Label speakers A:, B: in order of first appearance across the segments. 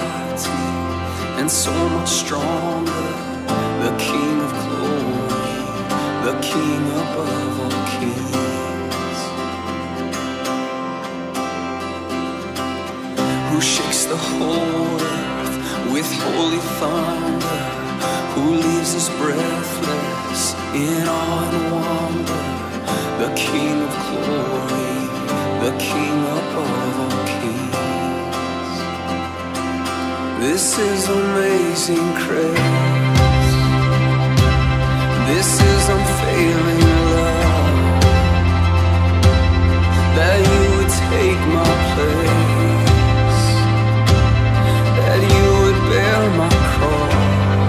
A: mighty and so much stronger, the King of glory, the King above all kings, who shakes the whole earth with holy thunder, who leaves us breathless in awe and wonder, the King of glory, the King above all kings. This is amazing grace. This is unfailing love, that you would take my place, that you would bear my cross,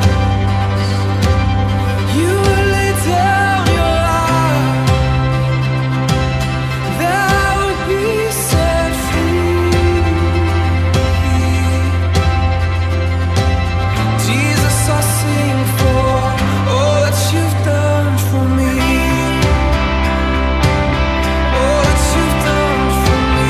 A: you would lay down your life, that I would be set free. Jesus, I sing for all that you've done for me, all that you've done for me.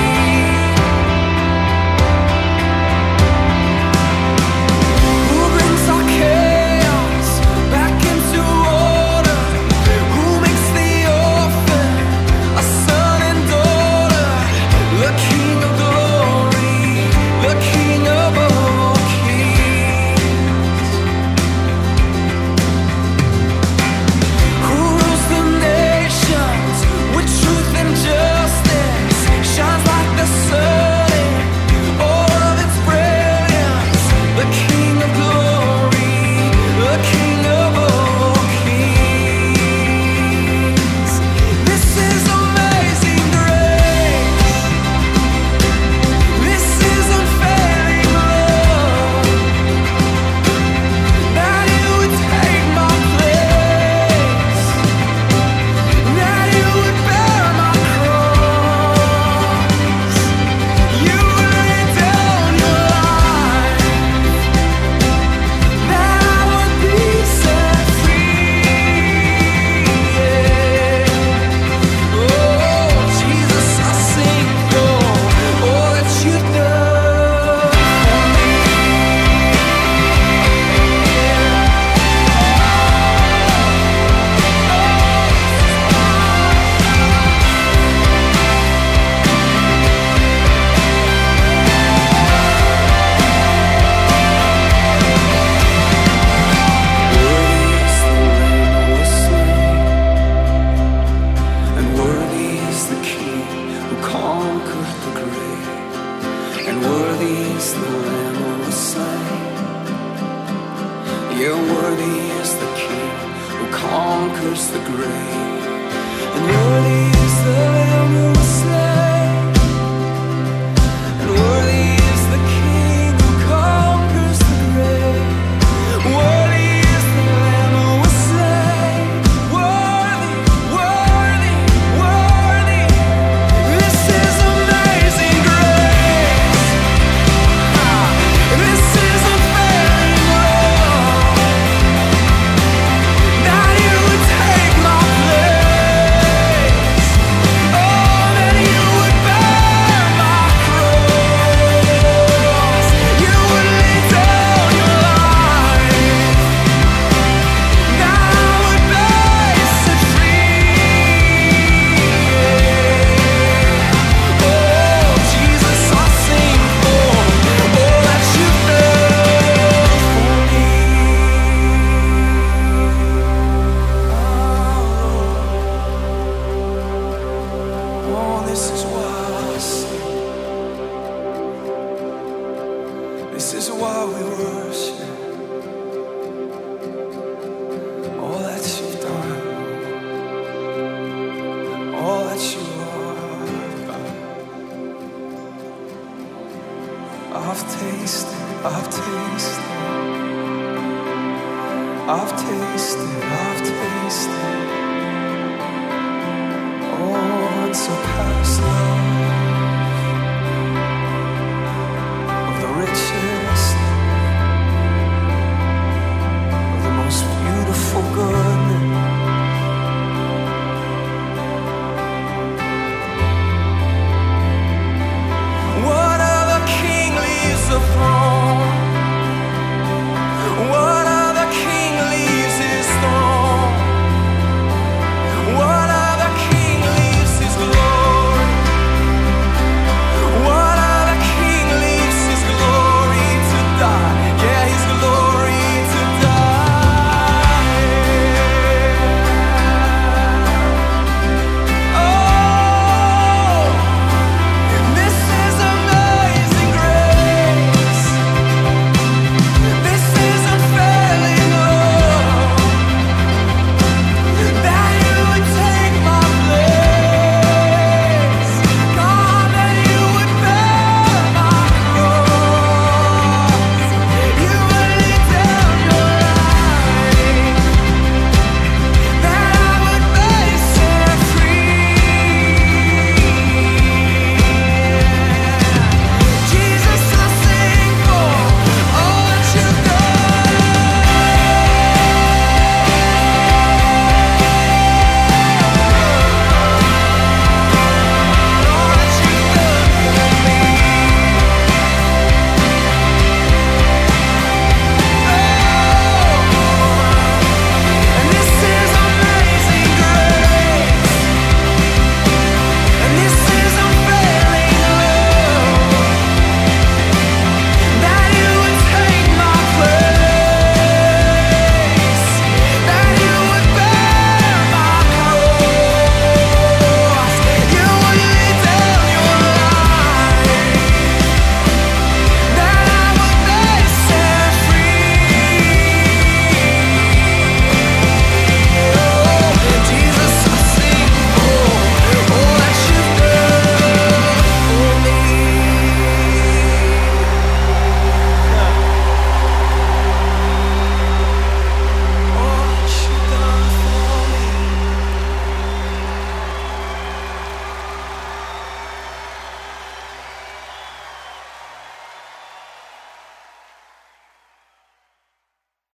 A: Who brings our chaos back into order? Who makes the orphan a son and daughter? The King of glory, the King above all kings, who rules the nations with truth and justice, shines like the sun in all of its brilliance. The King of glory, the King above all kings. This is amazing grace. This is unfailing love, that you would take my place, that you would bear my cross, you would lay down your life, that I would be set free. Oh, Jesus, I sing for all that you've done for me. Worthy is the King who conquered the grave, and worthy is the Lamb who was slain. Yeah, worthy is the King who conquers the grave, and worthy is the Lamb who was slain, and worthy is the King who conquers the grave. Worthy is the Lamb who was slain. Worthy, worthy, worthy. This is amazing grace. This is unfailing love, that you would take my place, oh, that you would bear my cross, you would lay down your life, that I would be set free. Oh, Jesus, I sing for all that you've done for me. Oh, this is why I sing. This is why we worship. All that you've done, all that you have done. I've tasted, I've tasted, I've tasted, I've tasted. Oh, unsurpassed love.